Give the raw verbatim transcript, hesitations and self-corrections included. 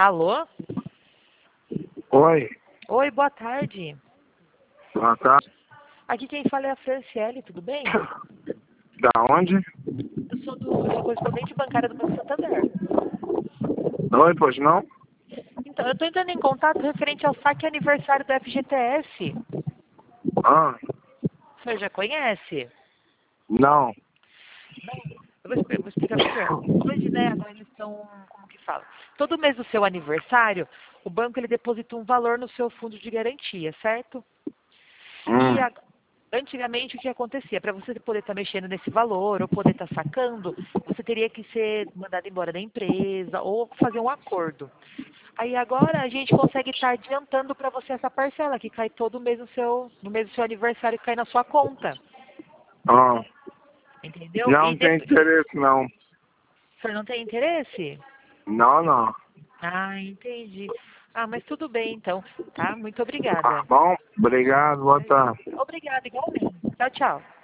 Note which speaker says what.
Speaker 1: Alô?
Speaker 2: Oi,
Speaker 1: Oi, boa tarde.
Speaker 2: boa tarde.
Speaker 1: Aqui quem fala é a Franciele, tudo bem?
Speaker 2: Da onde?
Speaker 1: Eu sou do eu sou correspondente bancária do Banco Santander.
Speaker 2: Oi, pois não?
Speaker 1: Então, eu estou entrando em contato referente ao saque aniversário do F G T S.
Speaker 2: Ah,
Speaker 1: O senhor já conhece?
Speaker 2: não.
Speaker 1: Eu vou, expli- vou explicar primeiro. Hoje, né, agora eles estão, como que fala? Todo mês do seu aniversário, o banco ele deposita um valor no seu fundo de garantia, certo? E
Speaker 2: Hum,
Speaker 1: a- antigamente o que acontecia? Para você poder estar mexendo nesse valor ou poder estar sacando, você teria que ser mandado embora da empresa ou fazer um acordo. Aí agora a gente consegue estar adiantando para você essa parcela que cai todo mês no seu, no mês do seu aniversário, que cai na sua conta.
Speaker 2: ah,
Speaker 1: Entendeu? E
Speaker 2: não tem
Speaker 1: dep-
Speaker 2: interesse não.
Speaker 1: o senhor não tem interesse?
Speaker 2: Não, não.
Speaker 1: Ah, entendi. Ah, mas tudo bem então, tá? Muito
Speaker 2: Tá
Speaker 1: obrigada.
Speaker 2: bom? Obrigado, boa tarde.
Speaker 1: Obrigada, igualmente. Tchau, tchau.